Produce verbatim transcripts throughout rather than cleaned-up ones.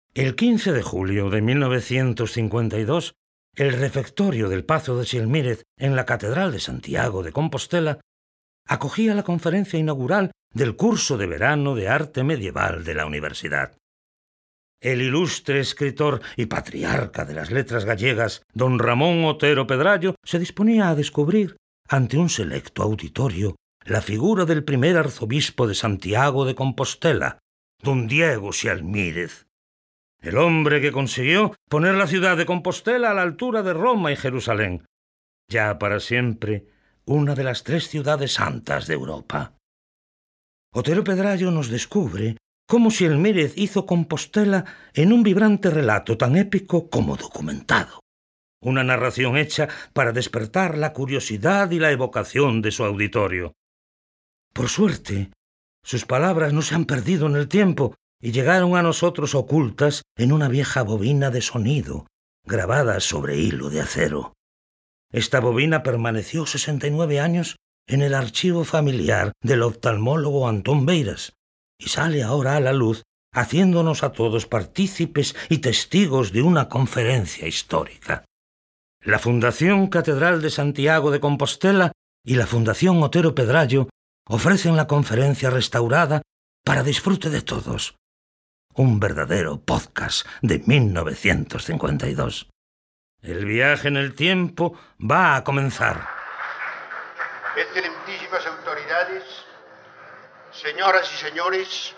El quince de julio de mil novecientos cincuenta y dos, el refectorio del Pazo de Xelmírez en la Catedral de Santiago de Compostela acogía la conferencia inaugural del curso de verano de arte medieval de la universidad. El ilustre escritor y patriarca de las letras gallegas, don Ramón Otero Pedrayo, se disponía a descubrir, ante un selecto auditorio, la figura del primer arzobispo de Santiago de Compostela, don Diego Xelmírez, el hombre que consiguió poner la ciudad de Compostela a la altura de Roma y Jerusalén, ya para siempre una de las tres ciudades santas de Europa. Otero Pedrayo nos descubre cómo Xelmírez hizo Compostela en un vibrante relato tan épico como documentado, una narración hecha para despertar la curiosidad y la evocación de su auditorio. Por suerte, sus palabras no se han perdido en el tiempo y llegaron a nosotros ocultas en una vieja bobina de sonido, grabada sobre hilo de acero. Esta bobina permaneció sesenta y nueve años en el archivo familiar del oftalmólogo Antón Beiras y sale ahora a la luz, haciéndonos a todos partícipes y testigos de una conferencia histórica. La Fundación Catedral de Santiago de Compostela y la Fundación Otero Pedrayo ofrecen la conferencia restaurada para disfrute de todos. Un verdadero podcast de mil novecientos cincuenta y dos. El viaje en el tiempo va a comenzar. Excelentísimas autoridades, señoras y señores,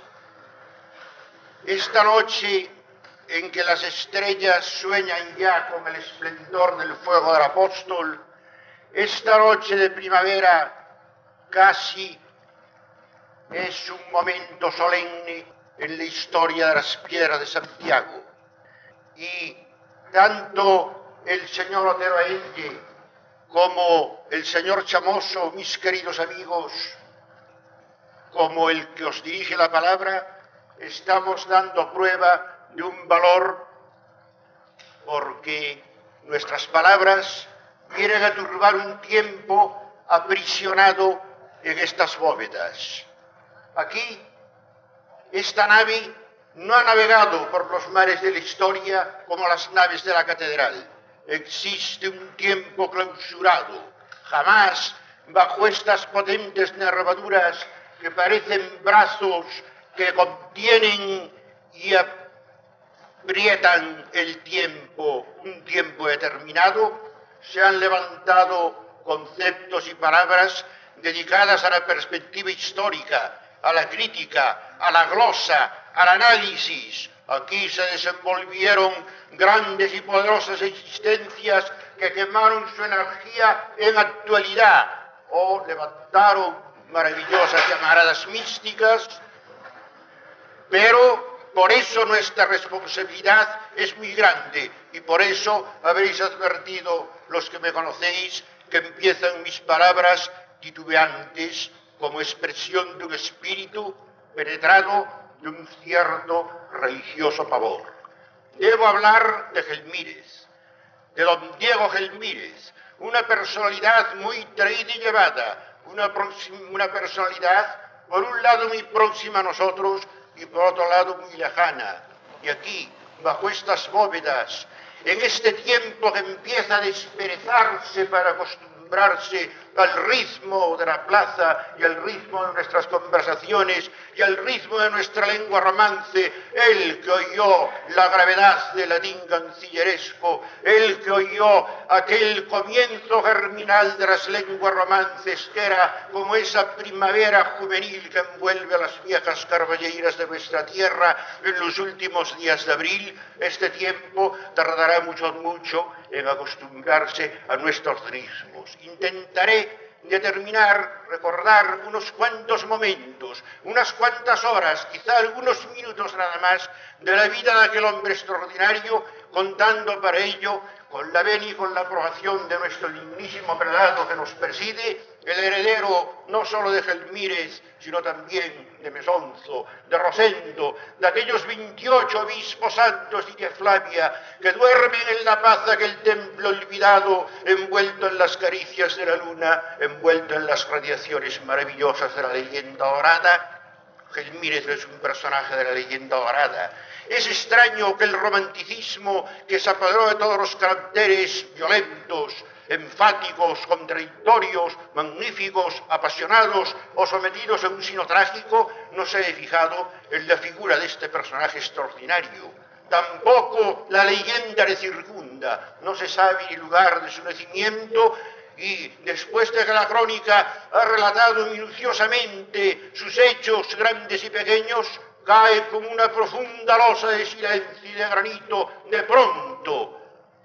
esta noche en que las estrellas sueñan ya con el esplendor del fuego del apóstol, esta noche de primavera casi es un momento solemne en la historia de las piedras de Santiago. Y tanto el señor Otero Enge como el señor Chamoso, mis queridos amigos, como el que os dirige la palabra, estamos dando prueba de un valor porque nuestras palabras vienen a turbar un tiempo aprisionado en estas bóvedas. Aquí, esta nave no ha navegado por los mares de la historia como las naves de la catedral. Existe un tiempo clausurado. Jamás, bajo estas potentes nervaduras que parecen brazos que contienen y aprietan el tiempo, un tiempo determinado, se han levantado conceptos y palabras dedicadas a la perspectiva histórica, a la crítica, a la glosa, al análisis. Aquí se desenvolvieron grandes y poderosas existencias que quemaron su energía en actualidad o levantaron maravillosas llamaradas místicas, pero por eso nuestra responsabilidad es muy grande y por eso habréis advertido, los que me conocéis, que empiezan mis palabras titubeantes como expresión de un espíritu penetrado de un cierto religioso pavor. Debo hablar de Xelmírez, de don Diego Xelmírez, una personalidad muy traída y llevada, una, una personalidad por un lado muy próxima a nosotros y por otro lado muy lejana. Y aquí, bajo estas bóvedas, en este tiempo que empieza a desperezarse para acostumbrarse al ritmo de la plaza y al ritmo de nuestras conversaciones y al ritmo de nuestra lengua romance, el que oyó la gravedad del latín cancilleresco, el que oyó aquel comienzo germinal de las lenguas romances que era como esa primavera juvenil que envuelve a las viejas carballeiras de nuestra tierra en los últimos días de abril, este tiempo tardará mucho, mucho en acostumbrarse a nuestros ritmos. Intentaré determinar, recordar unos cuantos momentos, unas cuantas horas, quizá algunos minutos nada más, de la vida de aquel hombre extraordinario, contando para ello, con la venia y con la aprobación de nuestro dignísimo prelado que nos preside, el heredero no solo de Xelmírez, sino también de Mesonzo, de Rosendo, de aquellos veintiocho obispos santos y de Flavia, que duermen en la paz de aquel templo olvidado, envuelto en las caricias de la luna, envuelto en las radiaciones maravillosas de la leyenda dorada, Gelmírez es un personaje de la leyenda dorada. Es extraño que el romanticismo, que se apoderó de todos los caracteres violentos, enfáticos, contradictorios, magníficos, apasionados o sometidos a un sino trágico, no se haya fijado en la figura de este personaje extraordinario. Tampoco la leyenda le circunda, no se sabe el lugar de su nacimiento, y después de que la crónica ha relatado minuciosamente sus hechos grandes y pequeños, cae como una profunda losa de silencio y de granito de pronto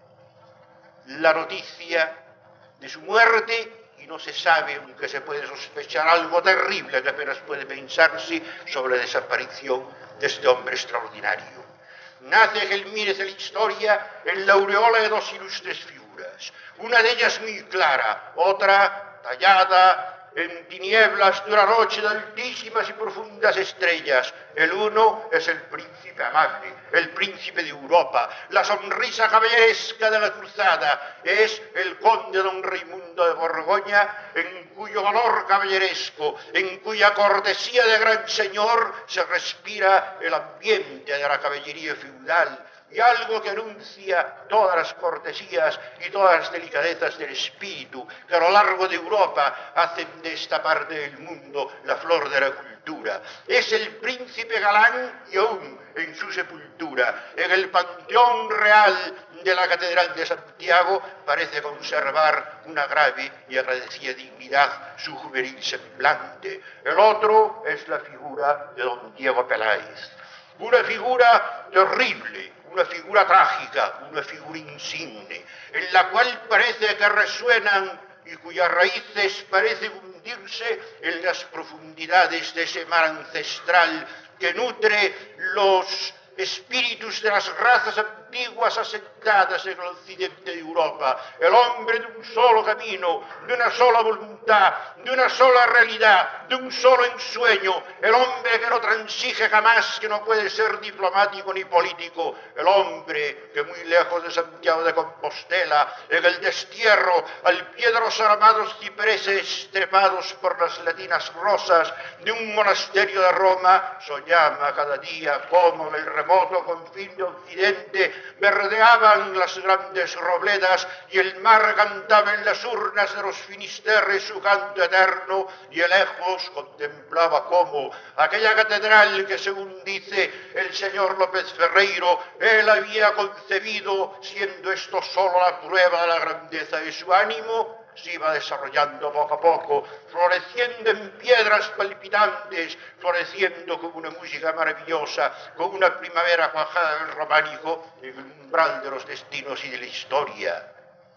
la noticia de su muerte, y no se sabe, aunque se puede sospechar algo terrible que apenas puede pensarse sobre la desaparición de este hombre extraordinario. Nace Gelmírez en la historia en la aureola de dos ilustres figuras, una de ellas muy clara, otra tallada en tinieblas de una noche de altísimas y profundas estrellas. El uno es el príncipe amable, el príncipe de Europa, la sonrisa caballeresca de la cruzada, es el conde don Raimundo de Borgoña, en cuyo valor caballeresco, en cuya cortesía de gran señor se respira el ambiente de la caballería feudal, y algo que anuncia todas las cortesías y todas las delicadezas del espíritu que a lo largo de Europa hacen de esta parte del mundo la flor de la cultura. Es el príncipe galán y aún en su sepultura, en el panteón real de la Catedral de Santiago, parece conservar una grave y agradecida dignidad su juvenil semblante. El otro es la figura de don Diego Peláez, una figura terrible, una figura trágica, una figura insigne, en la cual parece que resuenan y cuyas raíces parecen hundirse en las profundidades de ese mar ancestral que nutre los espíritus de las razas antiguas asentadas en el occidente de Europa, el hombre de un solo camino, de una sola voluntad, de una sola realidad, de un solo ensueño, el hombre que no transige jamás, que no puede ser diplomático ni político, el hombre que muy lejos de Santiago de Compostela, en el destierro, al pie de los armados cipreses trepados por las latinas rosas de un monasterio de Roma, soñaba cada día como en el remoto confín de Occidente verdeaban las grandes robledas y el mar cantaba en las urnas de los finisterres su canto eterno, y de lejos contemplaba cómo aquella catedral que, según dice el señor López Ferreiro, él había concebido, siendo esto solo la prueba de la grandeza de su ánimo, se iba desarrollando poco a poco, floreciendo en piedras palpitantes, floreciendo con una música maravillosa, con una primavera cuajada del románico en el umbral de los destinos y de la historia.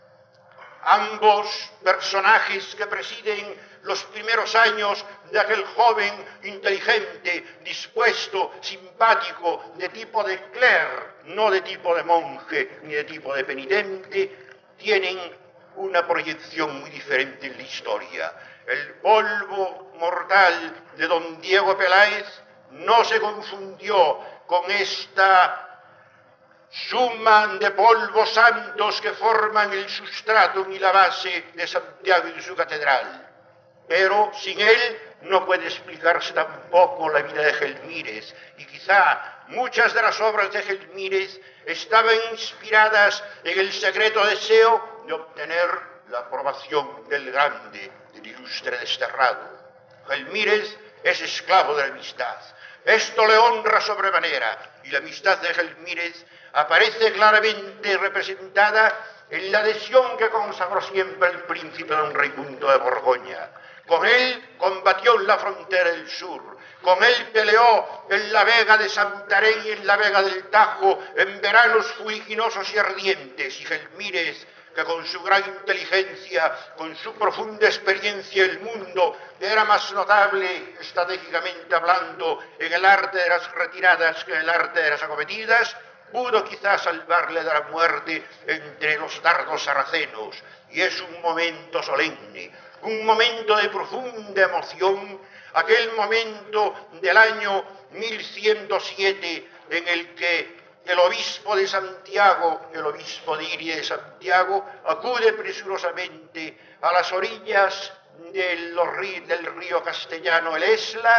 Ambos personajes que presiden los primeros años de aquel joven inteligente, dispuesto, simpático, de tipo de clerc, no de tipo de monje ni de tipo de penitente, tienen una proyección muy diferente en la historia. El polvo mortal de don Diego Peláez no se confundió con esta suma de polvos santos que forman el sustrato y la base de Santiago y de su catedral. Pero sin él no puede explicarse tampoco la vida de Gelmírez, y quizá muchas de las obras de Gelmírez estaban inspiradas en el secreto deseo de obtener la aprobación del grande, del ilustre desterrado. Gelmírez es esclavo de la amistad. Esto le honra sobremanera, y la amistad de Gelmírez aparece claramente representada en la adhesión que consagró siempre el príncipe don Raimundo de Borgoña. Con él combatió en la frontera del sur, con él peleó en la vega de Santarém y en la vega del Tajo, en veranos fuliginosos y ardientes, y Gelmírez, que con su gran inteligencia, con su profunda experiencia en el mundo, era más notable, estratégicamente hablando, en el arte de las retiradas que en el arte de las acometidas, pudo quizás salvarle de la muerte entre los dardos saracenos. Y es un momento solemne, un momento de profunda emoción, aquel momento del año mil ciento siete en el que el obispo de Santiago, el obispo de Iria de Santiago, acude presurosamente a las orillas del río castellano el Esla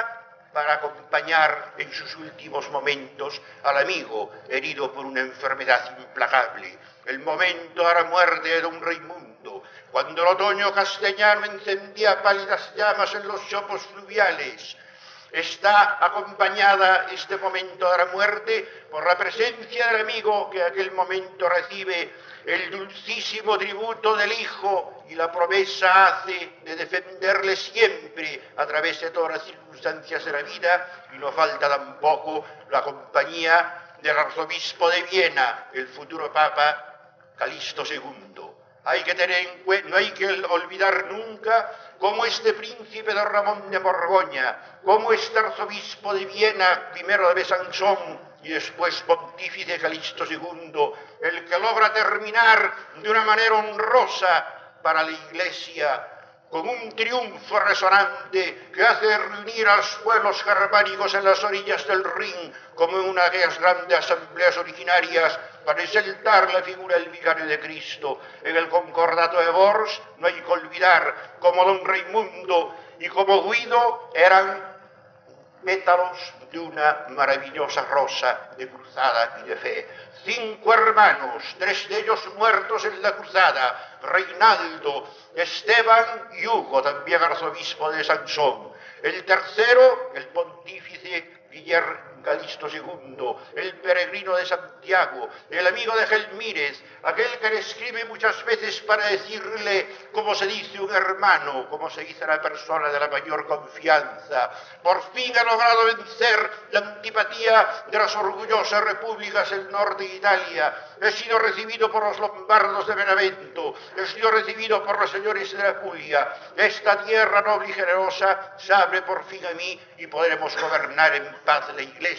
para acompañar en sus últimos momentos al amigo herido por una enfermedad implacable. El momento de la muerte de don Raimundo, cuando el otoño castellano encendía pálidas llamas en los chopos fluviales, está acompañada este momento de la muerte por la presencia del amigo que en aquel momento recibe el dulcísimo tributo del hijo y la promesa hace de defenderle siempre a través de todas las circunstancias de la vida, y no falta tampoco la compañía del arzobispo de Viena, el futuro papa Calixto segundo. Hay que tener en cuenta, no hay que olvidar nunca cómo este príncipe de Ramón de Borgoña, cómo este arzobispo de Viena, primero de Besançon y después pontífice Calixto segundo, el que logra terminar de una manera honrosa para la Iglesia, con un triunfo resonante que hace reunir a los pueblos germánicos en las orillas del Rin, como en una de aquellas grandes asambleas originarias, para exaltar la figura del vicario de Cristo. En el concordato de Worms no hay que olvidar cómo don Raimundo y como Guido eran pétalos de una maravillosa rosa de cruzada y de fe. Cinco hermanos, tres de ellos muertos en la cruzada: Reinaldo, Esteban y Hugo, también arzobispo de Sansón. El tercero, el pontífice Guillermo Calixto segundo, el peregrino de Santiago, el amigo de Gelmírez, aquel que le escribe muchas veces para decirle cómo se dice un hermano, cómo se dice la persona de la mayor confianza. Por fin ha logrado vencer la antipatía de las orgullosas repúblicas del norte de Italia. He sido recibido por los lombardos de Benevento, he sido recibido por los señores de la Puglia. Esta tierra noble y generosa se abre por fin a mí y podremos gobernar en paz la Iglesia.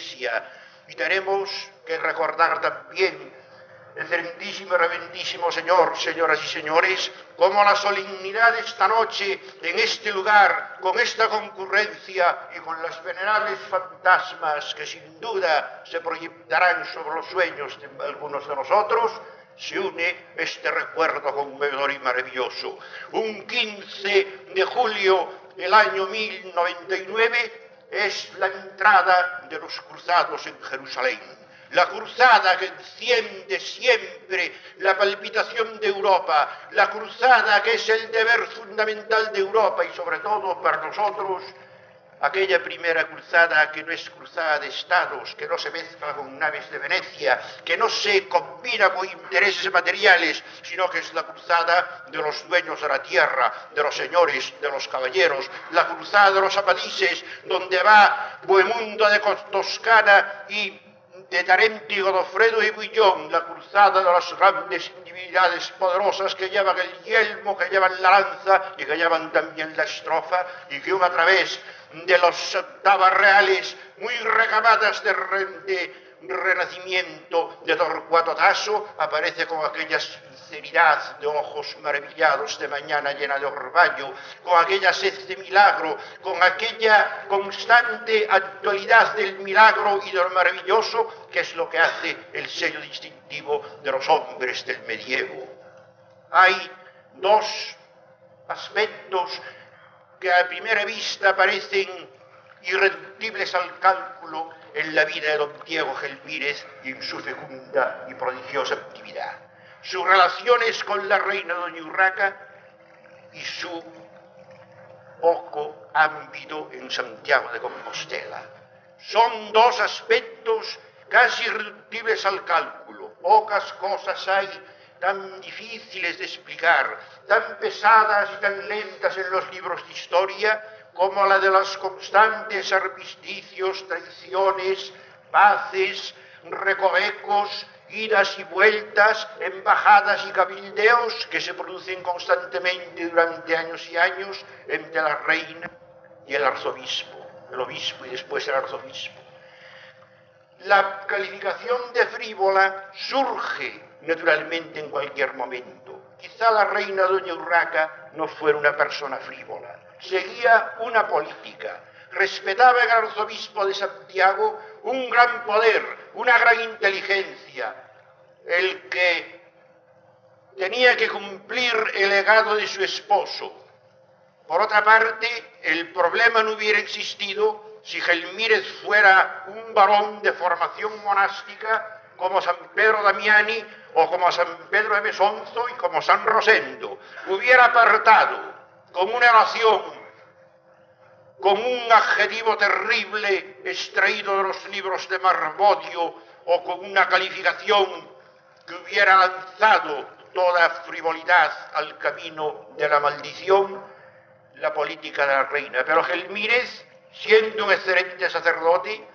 Y tenemos que recordar también, excelentísimo y reverendísimo Señor, señoras y señores, como la solemnidad de esta noche, en este lugar, con esta concurrencia y con las venerables fantasmas que sin duda se proyectarán sobre los sueños de algunos de nosotros, se une este recuerdo conmovedor y maravilloso. Un quince de julio del año mil noventa y nueve, es la entrada de los cruzados en Jerusalén. La cruzada que enciende siempre la palpitación de Europa, la cruzada que es el deber fundamental de Europa y sobre todo para nosotros, aquella primera cruzada que no es cruzada de estados, que no se mezcla con naves de Venecia, que no se combina con intereses materiales, sino que es la cruzada de los dueños de la tierra, de los señores, de los caballeros, la cruzada de los apadices, donde va Bohemundo de Toscana y de Tarento y Godofredo y Buillón, la cruzada de las grandes individualidades poderosas que llevan el yelmo, que llevan la lanza y que llevan también la estrofa, y que a través de los octavas reales muy recamadas de, re, de renacimiento de Torcuato Tasso aparece con aquella sinceridad de ojos maravillados de mañana llena de orvallo, con aquella sed de milagro, con aquella constante actualidad del milagro y de lo maravilloso, que es lo que hace el sello distintivo de los hombres del medievo. Hay dos aspectos que a primera vista parecen irreductibles al cálculo en la vida de don Diego Gelmírez y en su fecunda y prodigiosa actividad. Sus relaciones con la reina doña Urraca y su poco ámbito en Santiago de Compostela. Son dos aspectos casi irreductibles al cálculo. Pocas cosas hay tan difíciles de explicar, tan pesadas y tan lentas en los libros de historia, como la de los constantes armisticios, traiciones, paces, recovecos, idas y vueltas, embajadas y cabildeos que se producen constantemente durante años y años entre la reina y el arzobispo, el obispo y después el arzobispo. La calificación de frívola surge naturalmente en cualquier momento. Quizá la reina doña Urraca no fuera una persona frívola, seguía una política, respetaba el arzobispo de Santiago un gran poder, una gran inteligencia, el que tenía que cumplir el legado de su esposo. Por otra parte, el problema no hubiera existido si Gelmírez fuera un varón de formación monástica como San Pedro Damiani o como San Pedro de Mesonzo y como San Rosendo, hubiera apartado con una oración, con un adjetivo terrible extraído de los libros de Marbodio o con una calificación que hubiera lanzado toda frivolidad al camino de la maldición, la política de la reina. Pero Gelmírez, siendo un excelente sacerdote,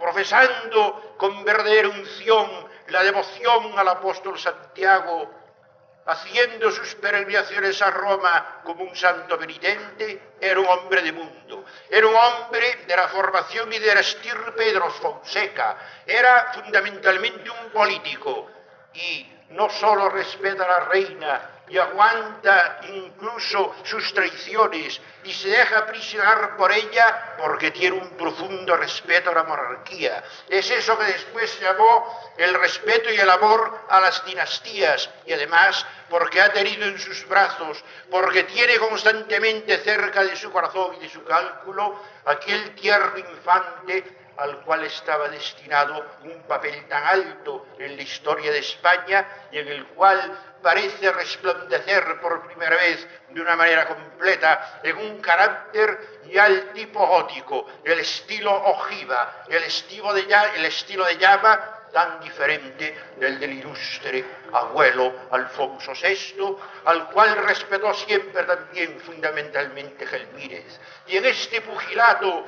profesando con verdadera unción la devoción al apóstol Santiago, haciendo sus peregrinaciones a Roma como un santo penitente, era un hombre de mundo, era un hombre de la formación y de la estirpe de los Fonseca, era fundamentalmente un político y no solo respeta a la reina y aguanta incluso sus traiciones y se deja aprisionar por ella porque tiene un profundo respeto a la monarquía. Es eso que después se llamó el respeto y el amor a las dinastías, y además porque ha tenido en sus brazos, porque tiene constantemente cerca de su corazón y de su cálculo aquel tierno infante al cual estaba destinado un papel tan alto en la historia de España y en el cual parece resplandecer por primera vez de una manera completa en un carácter ya el tipo gótico, el estilo ojiva, el estilo de, el estilo de llama tan diferente del del ilustre abuelo Alfonso sexto, al cual respetó siempre también fundamentalmente Gelmírez. Y en este pugilato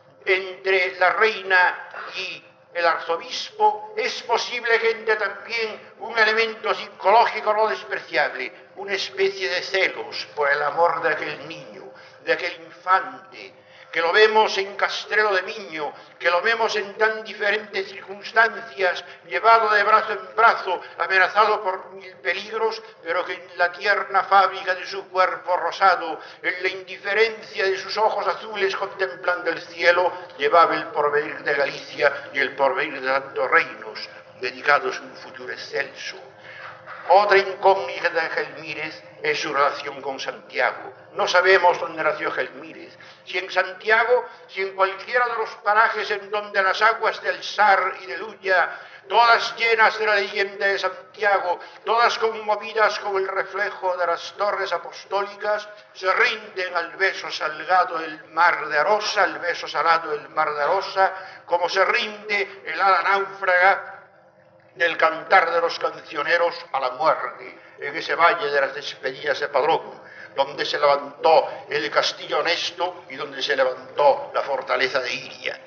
entre la reina y el arzobispo es posible que entre también un elemento psicológico no despreciable, una especie de celos por el amor de aquel niño, de aquel infante, que lo vemos en Castrelo de Miño, que lo vemos en tan diferentes circunstancias, llevado de brazo en brazo, amenazado por mil peligros, pero que en la tierna fábrica de su cuerpo rosado, en la indiferencia de sus ojos azules contemplando el cielo, llevaba el porvenir de Galicia y el porvenir de tantos reinos, dedicados a un futuro excelso. Otra incógnita de Gelmírez es su relación con Santiago. No sabemos dónde nació Gelmírez, si en Santiago, si en cualquiera de los parajes en donde las aguas del Sar y del Ulla, todas llenas de la leyenda de Santiago, todas conmovidas con el reflejo de las torres apostólicas, se rinden al beso salgado del mar de Arosa, al beso salado del mar de Arosa, como se rinde el ala náufraga del cantar de los cancioneros a la muerte, en ese valle de las despedidas de Padrón, donde se levantó el castillo honesto y donde se levantó la fortaleza de Iria.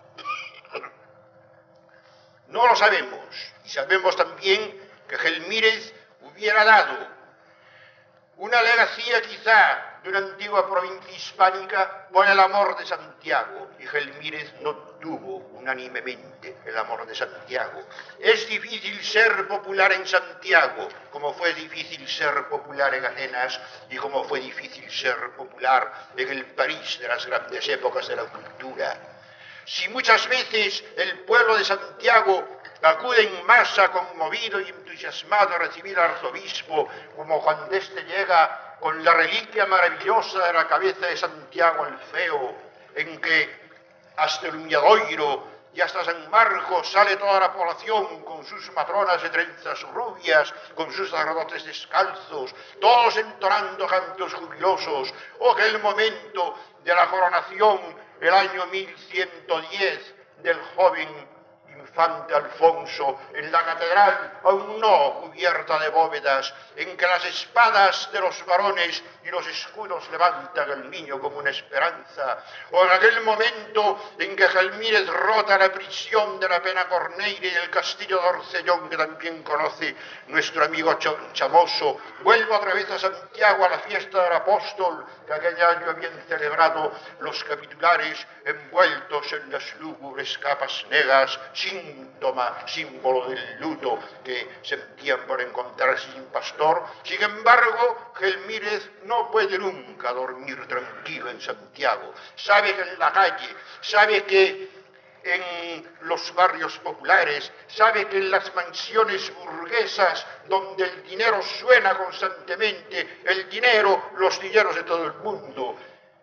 No lo sabemos, y sabemos también que Gelmírez hubiera dado una legacía quizá de una antigua provincia hispánica por el amor de Santiago, y Gelmírez no tuvo unánimemente el amor de Santiago. Es difícil ser popular en Santiago, como fue difícil ser popular en Atenas y como fue difícil ser popular en el París de las grandes épocas de la cultura. Si muchas veces el pueblo de Santiago acude en masa conmovido y entusiasmado a recibir al arzobispo, como cuando éste llega con la reliquia maravillosa de la cabeza de Santiago el Feo, en que hasta el Uñadoiro y hasta San Marcos sale toda la población con sus matronas de trenzas rubias, con sus sacerdotes descalzos, todos entonando cantos jubilosos, o que el momento de la coronación, el año mil ciento diez, del joven infante Alfonso, en la catedral aún no cubierta de bóvedas, en que las espadas de los varones y los escudos levantan al niño como una esperanza, o en aquel momento en que Gelmírez rota la prisión de la Pena Corneire y el castillo de Orcellón, que también conoce nuestro amigo Chamoso, vuelve otra vez a Santiago a la fiesta del apóstol, que aquel año habían celebrado los capitulares envueltos en las lúgubres capas negras, síntoma, símbolo del luto que sentían por encontrarse sin pastor. Sin embargo, Gelmírez no puede nunca dormir tranquilo en Santiago. Sabe que en la calle, sabe que en los barrios populares, sabe que en las mansiones burguesas donde el dinero suena constantemente, el dinero, los dineros de todo el mundo,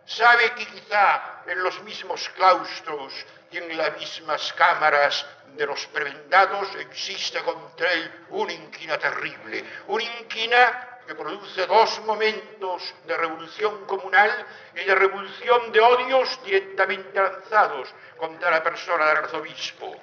Sabe que quizá en los mismos claustros y en las mismas cámaras de los prebendados existe contra él una inquina terrible, una inquina que produce dos momentos de revolución comunal y de revolución de odios directamente lanzados contra la persona del arzobispo.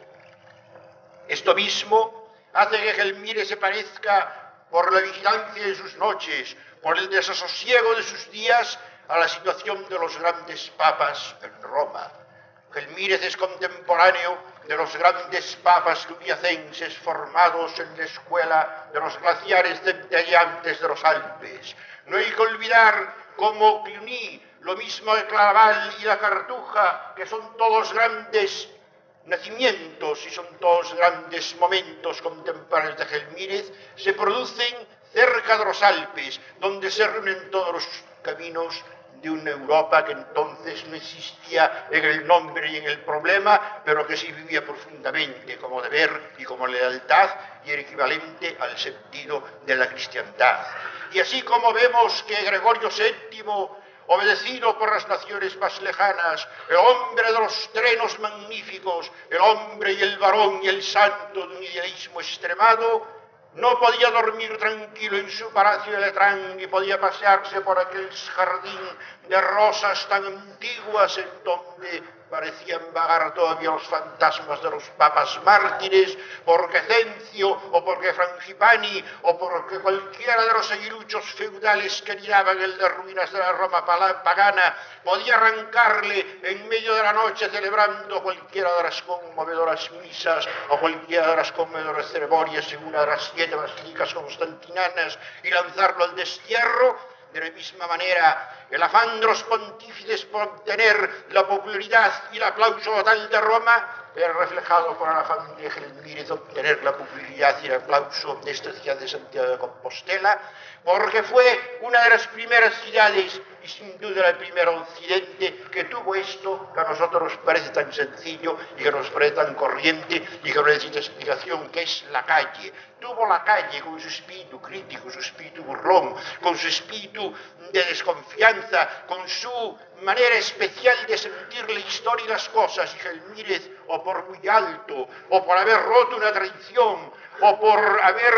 Esto mismo hace que Gelmírez se parezca, por la vigilancia de sus noches, por el desasosiego de sus días, a la situación de los grandes papas en Roma. Gelmírez es contemporáneo de los grandes papas lubiacenses formados en la escuela de los glaciares centelleantes de los Alpes. No hay que olvidar cómo Cluny, lo mismo que Claraval y la Cartuja, que son todos grandes nacimientos y son todos grandes momentos contemporáneos de Gelmírez, se producen cerca de los Alpes, donde se reúnen todos los caminos de una Europa que entonces no existía en el nombre y en el problema, pero que sí vivía profundamente como deber y como lealtad y era equivalente al sentido de la cristiandad. Y así como vemos que Gregorio séptimo, obedecido por las naciones más lejanas, el hombre de los trenos magníficos, el hombre y el varón y el santo de un idealismo extremado, no podía dormir tranquilo en su palacio de Letrán ni podía pasearse por aquel jardín de rosas tan antiguas en donde parecían vagar todavía los fantasmas de los papas mártires, porque Cencio o porque Frangipani o porque cualquiera de los aguiluchos feudales que miraban el de ruinas de la Roma pagana podía arrancarle en medio de la noche celebrando cualquiera de las conmovedoras misas o cualquiera de las conmovedoras ceremonias en una de las siete basílicas constantinanas y lanzarlo al destierro. De la misma manera, el afán de los pontífices por obtener la popularidad y el aplauso total de Roma era reflejado por el afán de Gelmírez de obtener la popularidad y el aplauso de esta ciudad de Santiago de Compostela, porque fue una de las primeras ciudades y sin duda el primer occidente que tuvo esto que a nosotros nos parece tan sencillo y que nos parece tan corriente y que no necesita explicación, que es la calle. Tuvo la calle con su espíritu crítico, su espíritu burlón, con su espíritu de desconfianza, con su manera especial de sentir la historia y las cosas, y Gelmírez, o por muy alto, o por haber roto una tradición, o por haber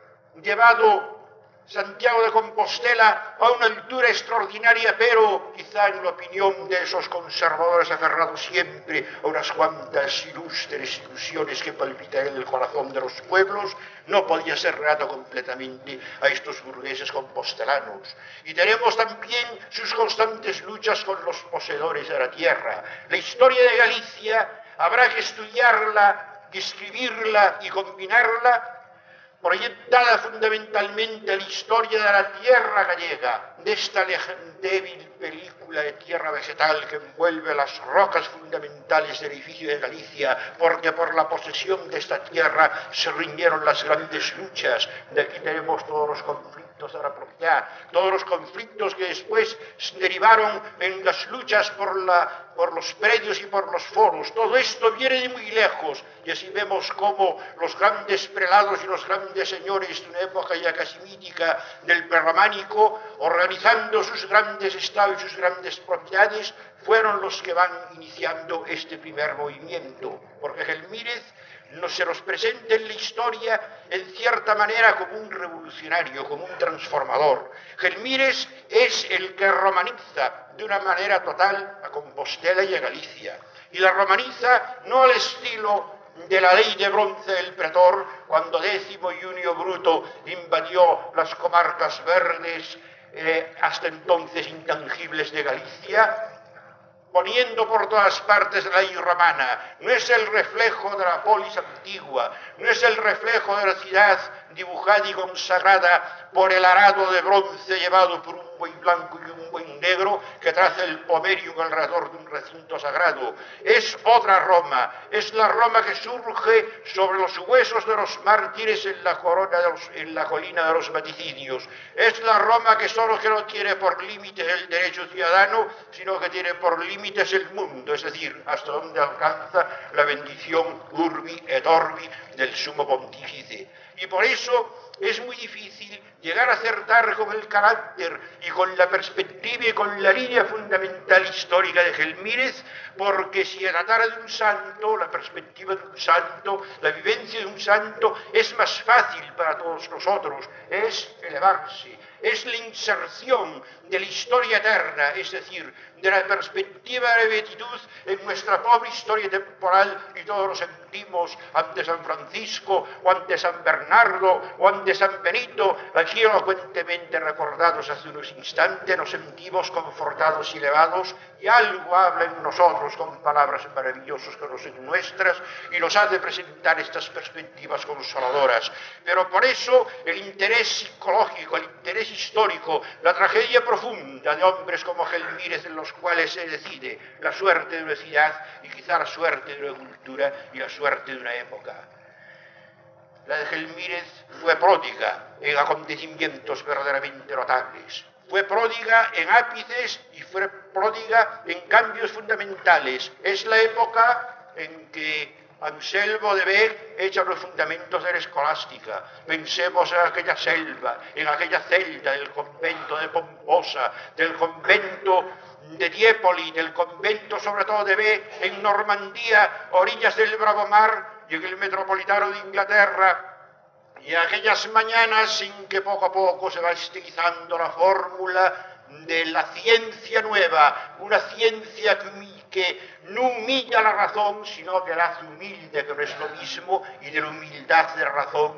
llevado Santiago de Compostela a una altura extraordinaria, pero quizá en la opinión de esos conservadores aferrados siempre a unas cuantas ilustres ilusiones que palpitan en el corazón de los pueblos, no podía ser reato completamente a estos burgueses compostelanos. Y tenemos también sus constantes luchas con los poseedores de la tierra. La historia de Galicia habrá que estudiarla, escribirla y combinarla, proyectada fundamentalmente a la historia de la tierra gallega, de esta débil película de tierra vegetal que envuelve las rocas fundamentales del edificio de Galicia, porque por la posesión de esta tierra se riñeron las grandes luchas. De aquí tenemos todos los conflictos de la propiedad, todos los conflictos que después derivaron en las luchas por, la, por los predios y por los foros. Todo esto viene de muy lejos, y así vemos cómo los grandes prelados y los grandes señores de una época ya casi mítica del prerrománico, organizando sus grandes estados y sus grandes propiedades, fueron los que van iniciando este primer movimiento, porque Gelmírez no se nos presenta en la historia en cierta manera como un revolucionario, como un transformador. Gelmírez es el que romaniza de una manera total a Compostela y a Galicia, y la romaniza no al estilo de la ley de bronce del pretor, cuando Décimo Junio Bruto invadió las comarcas verdes, eh, hasta entonces intangibles de Galicia, poniendo por todas partes la ley romana. No es el reflejo de la polis antigua, no es el reflejo de la ciudad dibujada y consagrada por el arado de bronce llevado por un buey blanco y un buey negro que traza el pomerium alrededor de un recinto sagrado. Es otra Roma, es la Roma que surge sobre los huesos de los mártires en la, corona de los, en la colina de los vaticinios. Es la Roma que solo que no tiene por límites el derecho ciudadano, sino que tiene por límites el mundo, es decir, hasta donde alcanza la bendición urbi et orbi del sumo pontífice. Y por eso es muy difícil llegar a acertar con el carácter y con la perspectiva y con la línea fundamental histórica de Gelmírez, porque si se tratara de un santo, la perspectiva de un santo, la vivencia de un santo, es más fácil para todos nosotros, es elevarse, es la inserción de la historia eterna, es decir, de la perspectiva de la beatitud en nuestra pobre historia temporal, y todos nos sentimos ante San Francisco, o ante San Bernardo, o ante San Benito, aquí elocuentemente recordados hace unos instantes, nos sentimos confortados y elevados, y algo habla en nosotros con palabras maravillosas que no son nuestras, y nos hace presentar estas perspectivas consoladoras. Pero por eso el interés psicológico, el interés histórico, la tragedia profunda de hombres como Gelmírez, en los cuales se decide la suerte de una ciudad y quizá la suerte de una cultura y la suerte de una época. La de Gelmírez fue pródiga en acontecimientos verdaderamente notables, fue pródiga en ápices y fue pródiga en cambios fundamentales. Es la época en que Anselmo de Beg echa los fundamentos de la escolástica. Pensemos en aquella selva, en aquella celda del convento de Pomposa, del convento de Diépoli, del convento sobre todo de Beg en Normandía, orillas del Bravomar, y en el metropolitano de Inglaterra, y aquellas mañanas en que poco a poco se va estilizando la fórmula de la ciencia nueva, una ciencia que, que no humilla la razón, sino que la hace humilde, que no es lo mismo, y de la humildad de razón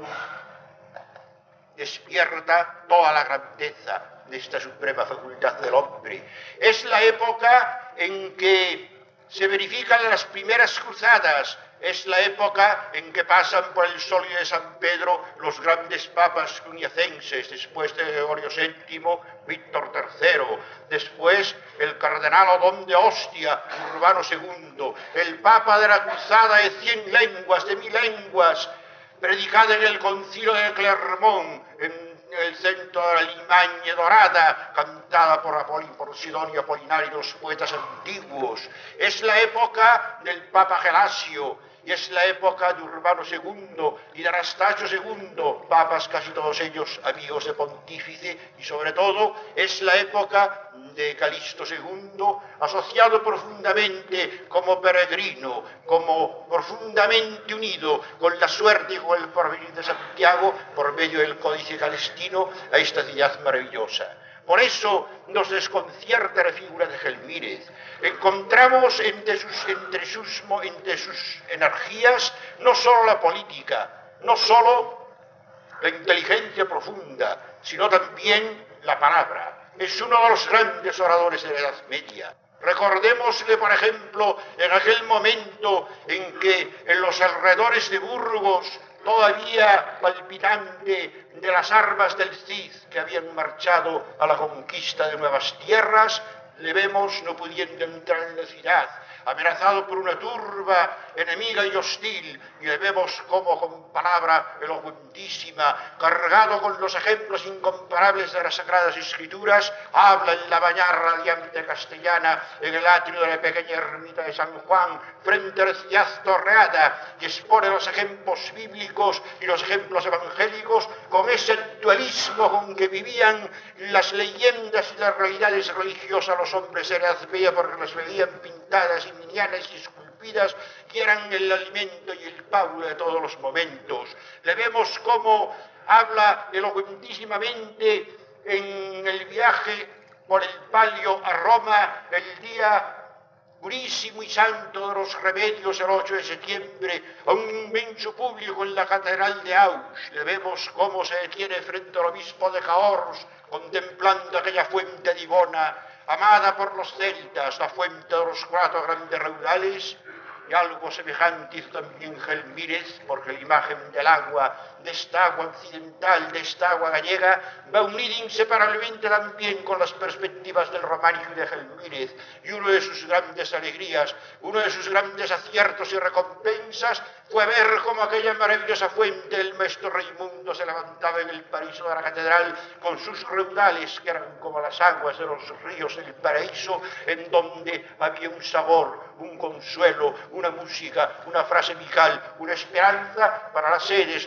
despierta toda la grandeza de esta suprema facultad del hombre. Es la época en que se verifican las primeras cruzadas, es la época en que pasan por el solio de San Pedro los grandes papas cluniacenses, después de Gregorio séptimo, Víctor tercero, después el cardenal Odón de Ostia, Urbano segundo, el papa de la cruzada de cien lenguas, de mil lenguas, predicada en el concilio de Clermont, en el centro de la Limaña dorada, cantada por, Apol por Sidonio Apolinar y los poetas antiguos. Es la época del Papa Gelasio, y es la época de Urbano segundo y de Anastasio segundo, papas casi todos ellos amigos de Pontífice, y sobre todo es la época de Calixto segundo, asociado profundamente como peregrino, como profundamente unido con la suerte y con el porvenir de Santiago, por medio del Códice Calistino, a esta ciudad maravillosa. Por eso nos desconcierta la figura de Gelmírez. Encontramos entre sus, entre, sus, entre sus energías no solo la política, no solo la inteligencia profunda, sino también la palabra. Es uno de los grandes oradores de la Edad Media. Recordémosle, por ejemplo, en aquel momento en que en los alrededores de Burgos, todavía palpitante de las armas del Cid que habían marchado a la conquista de nuevas tierras, le vemos no pudiendo entrar en la ciudad, amenazado por una turba enemiga y hostil, y le vemos como con palabra elocuentísima, cargado con los ejemplos incomparables de las Sagradas Escrituras, habla en la mañana radiante castellana, en el atrio de la pequeña ermita de San Juan, frente a la ciudad torreada, y expone los ejemplos bíblicos y los ejemplos evangélicos con ese dualismo con que vivían las leyendas y las realidades religiosas los hombres de la Edad Media, porque las veían pintadas y minianas y esculpidas, y eran el alimento y el pablo de todos los momentos. Le vemos cómo habla elocuentísimamente en el viaje por el palio a Roma, el día purísimo y santo de los remedios, el ocho de septiembre, a un inmenso público en la catedral de Auch. Le vemos cómo se detiene frente al obispo de Cahors, contemplando aquella fuente divina, amada por los celtas, la fuente de los cuatro grandes raudales, y algo semejante hizo también Gelmírez, porque la imagen del agua, de esta agua occidental, de esta agua gallega, va unida inseparablemente también con las perspectivas del románico y de Gelmírez, y una de sus grandes alegrías, uno de sus grandes aciertos y recompensas fue ver cómo aquella maravillosa fuente del maestro Raimundo se levantaba en el paraíso de la catedral con sus raudales, que eran como las aguas de los ríos del paraíso, en donde había un sabor, un consuelo, una música, una frase vital, una esperanza para las sedes, para las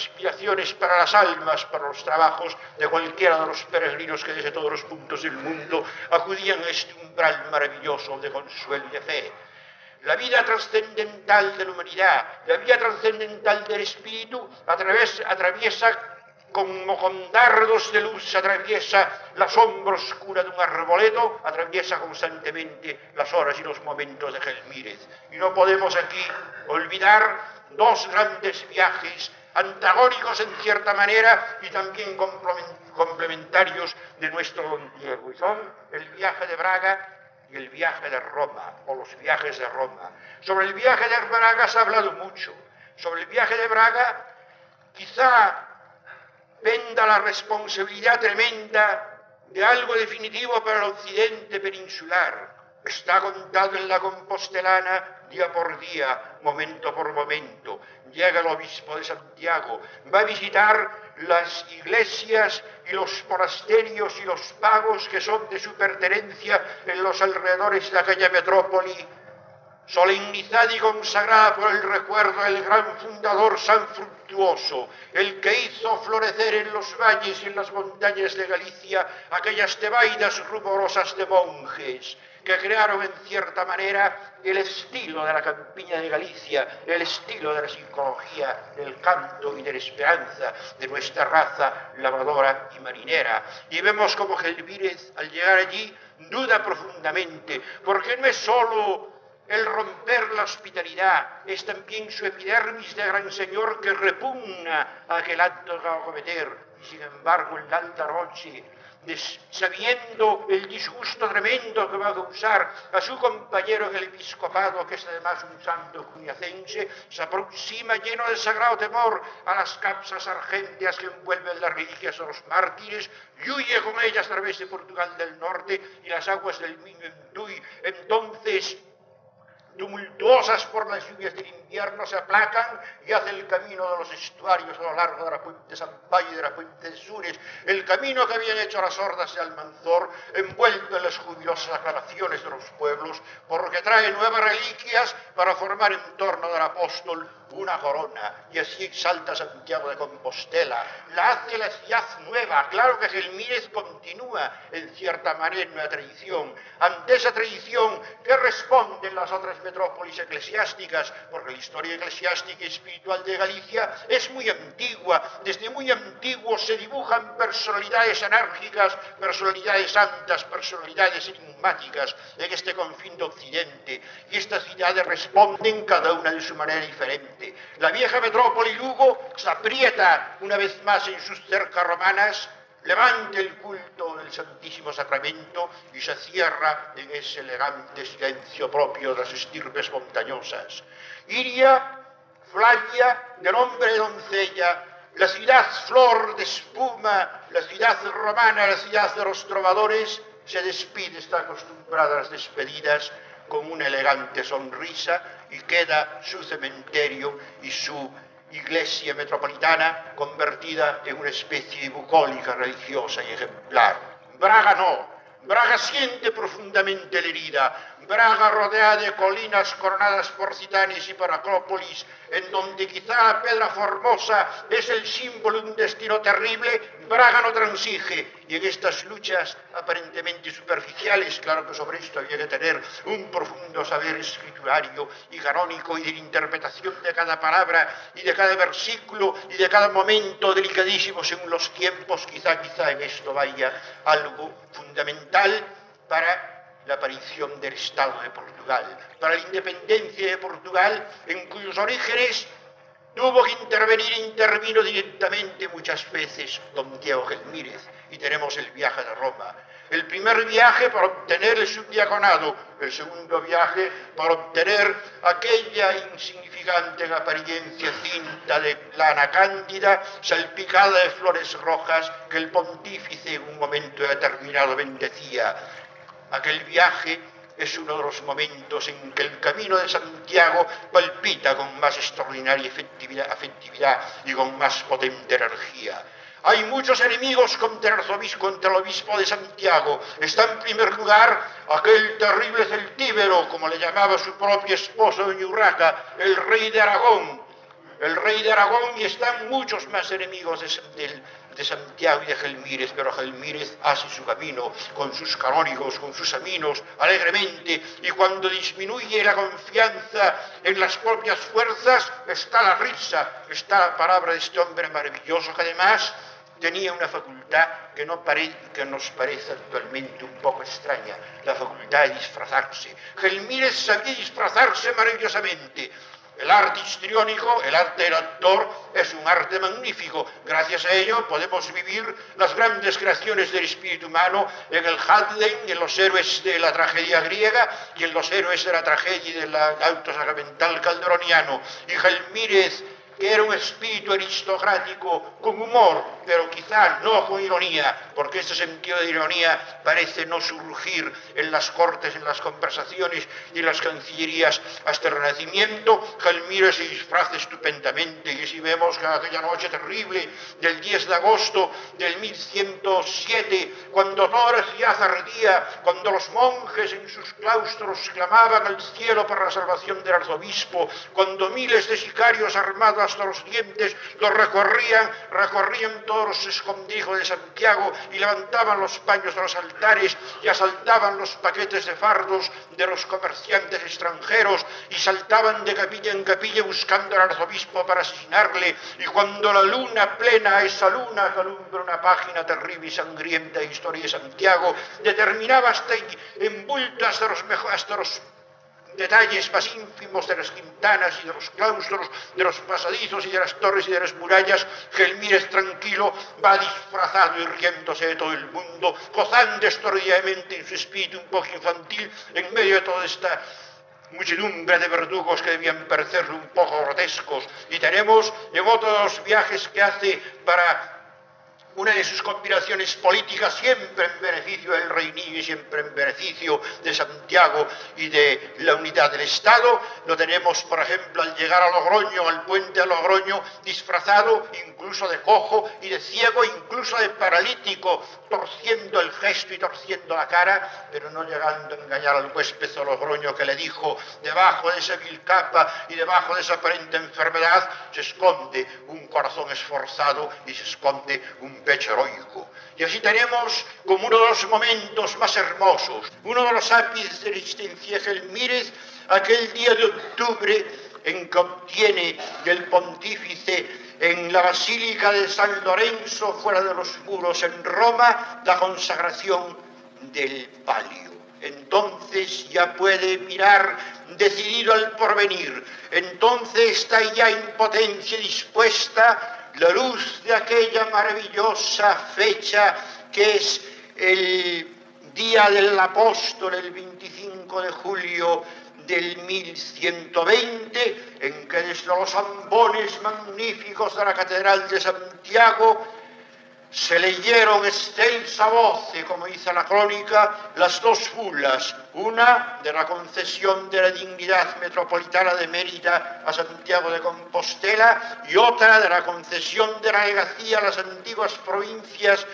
inspiraciones para las almas, para los trabajos de cualquiera de los peregrinos que desde todos los puntos del mundo acudían a este umbral maravilloso de consuelo y de fe. La vida trascendental de la humanidad, la vida trascendental del espíritu, atraviesa como con dardos de luz, atraviesa la sombra oscura de un arboledo, atraviesa constantemente las horas y los momentos de Gelmírez. Y no podemos aquí olvidar dos grandes viajes, antagónicos en cierta manera y también complementarios de nuestro don Diego. Y son el viaje de Braga y el viaje de Roma, o los viajes de Roma. Sobre el viaje de Braga se ha hablado mucho. Sobre el viaje de Braga, quizá penda la responsabilidad tremenda de algo definitivo para el occidente peninsular. Está contado en la Compostelana día por día, momento por momento. Llega el obispo de Santiago, va a visitar las iglesias y los monasterios y los pagos que son de su pertenencia en los alrededores de aquella metrópoli, solemnizada y consagrada por el recuerdo del gran fundador San Fructuoso, el que hizo florecer en los valles y en las montañas de Galicia aquellas tebaidas rumorosas de monjes, que crearon en cierta manera el estilo de la campiña de Galicia, el estilo de la psicología, del canto y de la esperanza de nuestra raza labradora y marinera. Y vemos como Gelmírez, al llegar allí, duda profundamente, porque no es solo el romper la hospitalidad, es también su epidermis de gran señor que repugna a aquel acto que va a cometer. Y sin embargo, en la alta noche, sabiendo el disgusto tremendo que va a causar a su compañero en el episcopado, que es además un santo cuniacense, se aproxima lleno de sagrado temor a las capsas argénteas que envuelven las reliquias de los mártires y huye con ellas a través de Portugal del Norte y las aguas del Miño en Tui. Entonces, tumultuosas por las lluvias del invierno, se aplacan y hace el camino de los estuarios a lo largo de la Puente Sampaio y de la Puente de Sures, el camino que habían hecho las hordas de Almanzor, envuelto en las jubilosas aclaraciones de los pueblos, porque trae nuevas reliquias para formar en torno del apóstol una corona, y así exalta Santiago de Compostela, la hace la ciudad nueva. Claro que Gelmírez continúa en cierta manera en una tradición. Ante esa tradición, ¿qué responden las otras metrópolis eclesiásticas? Porque la historia eclesiástica y espiritual de Galicia es muy antigua. Desde muy antiguo se dibujan personalidades enérgicas, personalidades santas, personalidades enigmáticas en este confín de Occidente. Y estas ciudades responden cada una de su manera diferente. La vieja metrópoli Lugo se aprieta una vez más en sus cercas romanas, levanta el culto del Santísimo Sacramento y se cierra en ese elegante silencio propio de las estirpes montañosas. Iria, Flavia, de nombre de doncella, la ciudad flor de espuma, la ciudad romana, la ciudad de los trovadores, se despide, está acostumbrada a las despedidas, con una elegante sonrisa, y queda su cementerio y su iglesia metropolitana convertida en una especie de bucólica religiosa y ejemplar. Braga no. Braga siente profundamente la herida. Braga, rodeada de colinas coronadas por Citanes y por Acrópolis, en donde quizá la Pedra Formosa es el símbolo de un destino terrible, Braga no transige. Y en estas luchas aparentemente superficiales, claro que sobre esto había que tener un profundo saber escriturario y canónico y de la interpretación de cada palabra y de cada versículo y de cada momento delicadísimo según los tiempos, quizá, quizá en esto vaya algo fundamental para la aparición del Estado de Portugal, para la independencia de Portugal, en cuyos orígenes tuvo que intervenir e intervino directamente muchas veces don Diego Gelmírez. Y tenemos el viaje de Roma. El primer viaje para obtener el subdiaconado, el segundo viaje para obtener aquella insignificante en apariencia cinta de lana cándida, salpicada de flores rojas, que el pontífice en un momento determinado bendecía. Aquel viaje es uno de los momentos en que el camino de Santiago palpita con más extraordinaria efectividad, afectividad y con más potente energía. Hay muchos enemigos contra el obispo, contra el obispo de Santiago. Está en primer lugar aquel terrible celtíbero, como le llamaba su propio esposo doña Urraca, el rey de Aragón, el rey de Aragón, y están muchos más enemigos de, de, de Santiago y de Gelmírez, pero Gelmírez hace su camino con sus canónigos, con sus aminos, alegremente, y cuando disminuye la confianza en las propias fuerzas, está la risa, está la palabra de este hombre maravilloso, que además tenía una facultad que, no pare, que nos parece actualmente un poco extraña, la facultad de disfrazarse. Gelmírez sabía disfrazarse maravillosamente. El arte histriónico, el arte del actor, es un arte magnífico. Gracias a ello podemos vivir las grandes creaciones del espíritu humano en el Hadley, en los héroes de la tragedia griega y en los héroes de la tragedia del auto sacramental calderoniano. Y Gelmírez, que era un espíritu aristocrático con humor, pero quizás no con ironía, porque este sentido de ironía parece no surgir en las cortes, en las conversaciones y en las cancillerías hasta el Renacimiento. Gelmírez se disfraza estupendamente, y si vemos que en aquella noche terrible del diez de agosto del mil ciento siete, cuando toda la ciudad ardía, cuando los monjes en sus claustros clamaban al cielo para la salvación del arzobispo, cuando miles de sicarios armados hasta los dientes los recorrían, recorrían todos los escondrijos de Santiago y levantaban los paños de los altares y asaltaban los paquetes de fardos de los comerciantes extranjeros y saltaban de capilla en capilla buscando al arzobispo para asesinarle, y cuando la luna plena, esa luna que alumbra una página terrible y sangrienta de historia de Santiago, determinaba hasta envuelta hasta los mejores, hasta los detalles más ínfimos de las quintanas y de los claustros, de los pasadizos y de las torres y de las murallas, Gelmírez tranquilo va disfrazado y riéndose de todo el mundo, gozando extraordinariamente en su espíritu un poco infantil en medio de toda esta muchedumbre de verdugos que debían parecerle un poco grotescos. Y tenemos en otros viajes que hace para una de sus combinaciones políticas, siempre en beneficio del reinillo y siempre en beneficio de Santiago y de la unidad del Estado. Lo tenemos, por ejemplo, al llegar a Logroño, al puente de Logroño, disfrazado incluso de cojo y de ciego, incluso de paralítico, torciendo el gesto y torciendo la cara, pero no llegando a engañar al huésped de Logroño, que le dijo: debajo de esa vil capa y debajo de esa aparente enfermedad se esconde un corazón esforzado y se esconde un pecho heroico. Y así tenemos como uno de los momentos más hermosos, uno de los ápices de la existencia de Gelmírez, aquel día de octubre en que obtiene del pontífice en la Basílica de San Lorenzo, fuera de los muros en Roma, la consagración del palio. Entonces ya puede mirar decidido al porvenir, entonces está ya en potencia dispuesta la luz de aquella maravillosa fecha que es el día del apóstol, el veinticinco de julio del mil ciento veinte, en que desde los ambones magníficos de la Catedral de Santiago se leyeron excelsa voce, como dice la crónica, las dos bulas, una de la concesión de la dignidad metropolitana de Mérida a Santiago de Compostela y otra de la concesión de la legacía a las antiguas provincias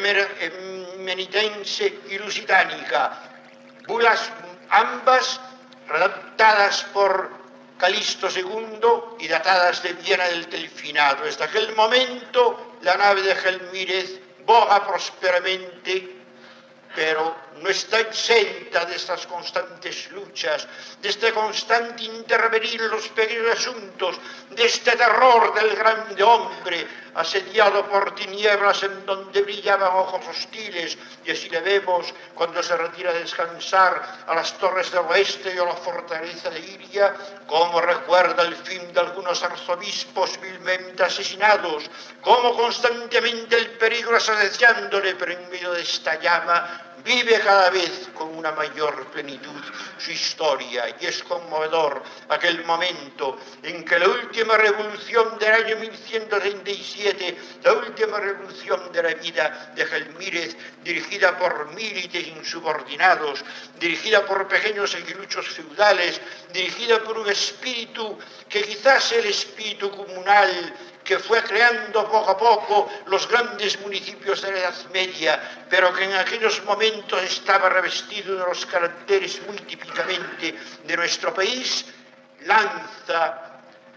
emenitense y lusitánica. Bulas ambas redactadas por Calixto segundo y datadas de Viena del Delfinado. Desde aquel momento la nave de Gelmírez boga prósperamente, pero no está exenta de estas constantes luchas, de este constante intervenir en los pequeños asuntos, de este terror del grande hombre, asediado por tinieblas en donde brillaban ojos hostiles, y así le vemos cuando se retira a descansar a las torres del oeste y a la fortaleza de Iria, cómo recuerda el fin de algunos arzobispos vilmente asesinados, cómo constantemente el peligro asediándole, pero en medio de esta llama vive cada vez con una mayor plenitud su historia, y es conmovedor aquel momento en que la última revolución del año mil ciento treinta y siete, la última revolución de la vida de Gelmírez, dirigida por milites insubordinados, dirigida por pequeños aguiluchos feudales, dirigida por un espíritu que quizás el espíritu comunal que fue creando poco a poco los grandes municipios de la Edad Media, pero que en aquellos momentos estaba revestido de los caracteres muy típicamente de nuestro país, lanza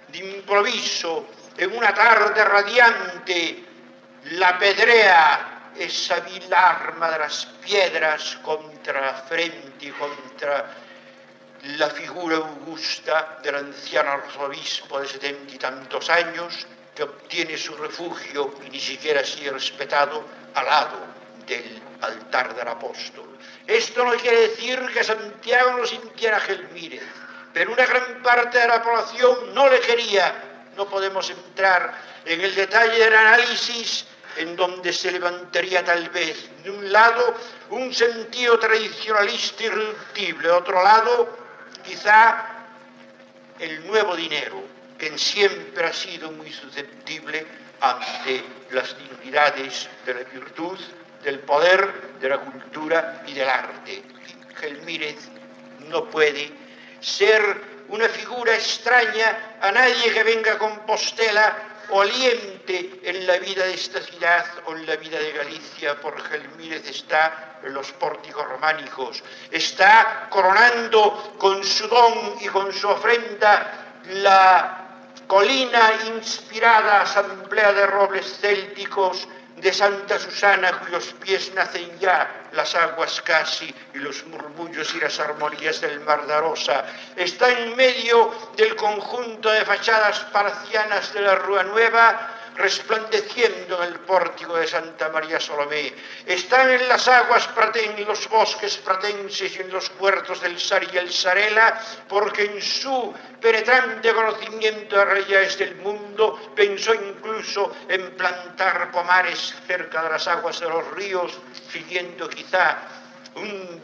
de improviso, en una tarde radiante, la pedrea, esa vil arma de las piedras contra la frente y contra la figura augusta del anciano arzobispo de setenta y tantos años, que obtiene su refugio y ni siquiera sigue respetado al lado del altar del apóstol. Esto no quiere decir que Santiago no sintiera Gelmírez, pero una gran parte de la población no le quería. No podemos entrar en el detalle del análisis, en donde se levantaría tal vez, de un lado, un sentido tradicionalista irreductible, de otro lado, quizá el nuevo dinero, que siempre ha sido muy susceptible ante las dignidades de la virtud, del poder, de la cultura y del arte. Gelmírez no puede ser una figura extraña a nadie que venga a Compostela o aliente en la vida de esta ciudad o en la vida de Galicia, porque Gelmírez está en los pórticos románicos, está coronando con su don y con su ofrenda la colina inspirada asamblea de robles célticos de Santa Susana, cuyos pies nacen ya las aguas casi y los murmullos y las armonías del Mar de Arosa. Está en medio del conjunto de fachadas parcianas de la Rúa Nueva, resplandeciendo en el pórtico de Santa María Solomé. Están en las aguas, en los bosques pratenses y en los puertos del Sar y el Sarela, porque en su penetrante conocimiento de realidades del mundo pensó incluso en plantar pomares cerca de las aguas de los ríos, siguiendo quizá un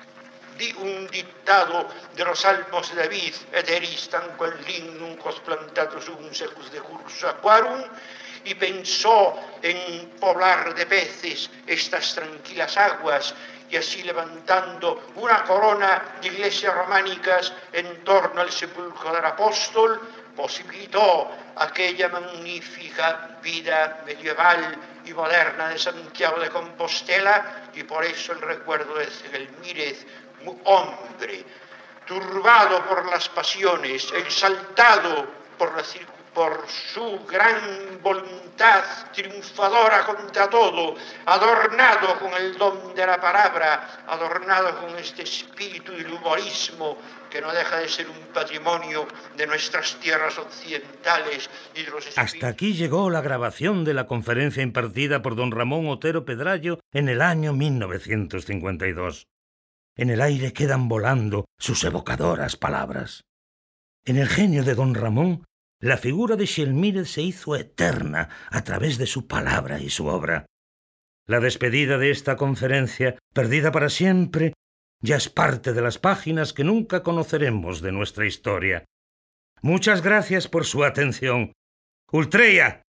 un dictado de los salmos de David, et eris tanquam lignum quos plantatus un secus de curso aquarum, y pensó en poblar de peces estas tranquilas aguas, y así levantando una corona de iglesias románicas en torno al sepulcro del apóstol, posibilitó aquella magnífica vida medieval y moderna de Santiago de Compostela, y por eso el recuerdo de Gelmírez, hombre turbado por las pasiones, exaltado por, la, por su gran voluntad triunfadora contra todo, adornado con el don de la palabra, adornado con este espíritu del humorismo que no deja de ser un patrimonio de nuestras tierras occidentales y de los espíritus. Hasta aquí llegó la grabación de la conferencia impartida por don Ramón Otero Pedrayo en el año mil novecientos cincuenta y dos. En el aire quedan volando sus evocadoras palabras. En el genio de don Ramón, la figura de Gelmírez se hizo eterna a través de su palabra y su obra. La despedida de esta conferencia, perdida para siempre, ya es parte de las páginas que nunca conoceremos de nuestra historia. Muchas gracias por su atención. Ultreia.